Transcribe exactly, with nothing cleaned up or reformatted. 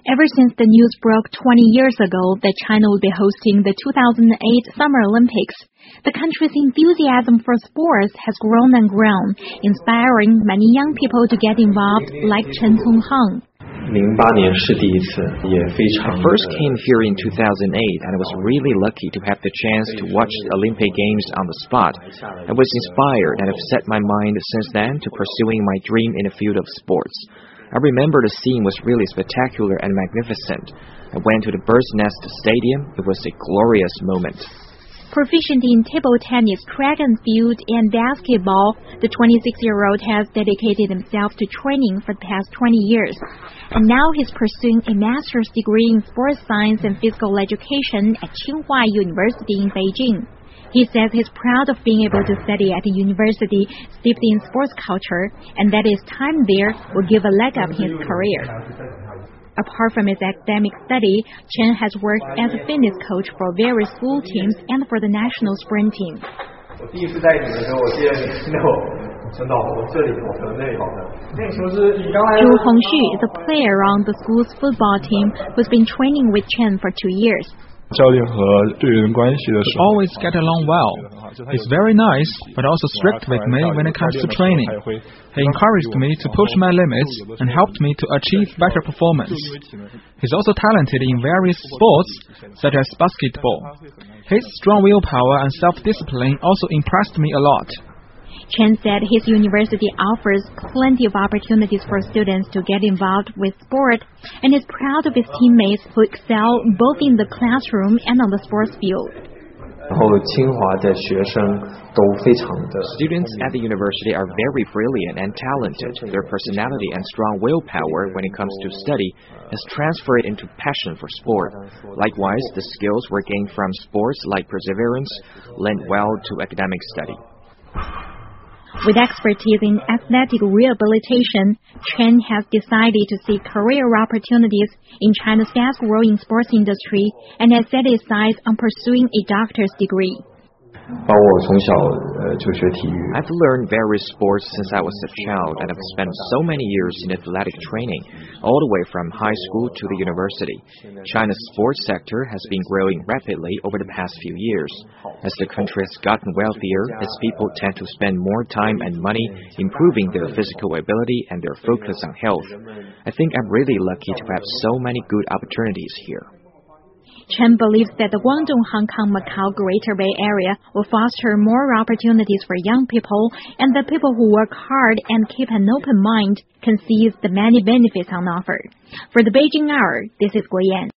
Ever since the news broke twenty years ago that China would be hosting the two thousand eight Summer Olympics, the country's enthusiasm for sports has grown and grown, inspiring many young people to get involved like Chen Tongheng. I first came here in two thousand eight and I was really lucky to have the chance to watch the Olympic Games on the spot. I was inspired and have set my mind since then to pursuing my dream in the field of sports. I remember the scene was really spectacular and magnificent. I went to the Bird's Nest Stadium. It was a glorious moment. Proficient in table tennis, track and field, and basketball, the twenty-six-year-old has dedicated himself to training for the past twenty years. And now he's pursuing a master's degree in sports science and physical education at Tsinghua University in Beijing. He says he's proud of being able to study at a university steeped in sports culture, and that his time there will give a leg up in his career. Apart from his academic study, Chen has worked as a fitness coach for various school teams and for the national sprint team. Zhu Hongxu is a player on the school's football team who's been training with Chen for two years. We always get along well. He's very nice, but also strict with me when it comes to training. He encouraged me to push my limits and helped me to achieve better performance. He's also talented in various sports, such as basketball. His strong willpower and self-discipline also impressed me a lot. Chen said his university offers plenty of opportunities for students to get involved with sport, and is proud of his teammates who excel both in the classroom and on the sports field. Students at the university are very brilliant and talented. Their personality and strong willpower when it comes to study has transferred into passion for sport. Likewise, the skills we gain from sports like perseverance lend well to academic study. With expertise in athletic rehabilitation, Chen has decided to seek career opportunities in China's fast-growing sports industry and has set his sights on pursuing a doctor's degree. I've learned various sports since I was a child and have spent so many years in athletic training, all the way from high school to the university. China's sports sector has been growing rapidly over the past few years. As the country has gotten wealthier, its people tend to spend more time and money improving their physical ability and their focus on health. I think I'm really lucky to have so many good opportunities here. Chen believes that the Guangdong-Hong Kong-Macau Greater Bay Area will foster more opportunities for young people, and that people who work hard and keep an open mind can seize the many benefits on offer. For the Beijing Hour, this is Guo Yan.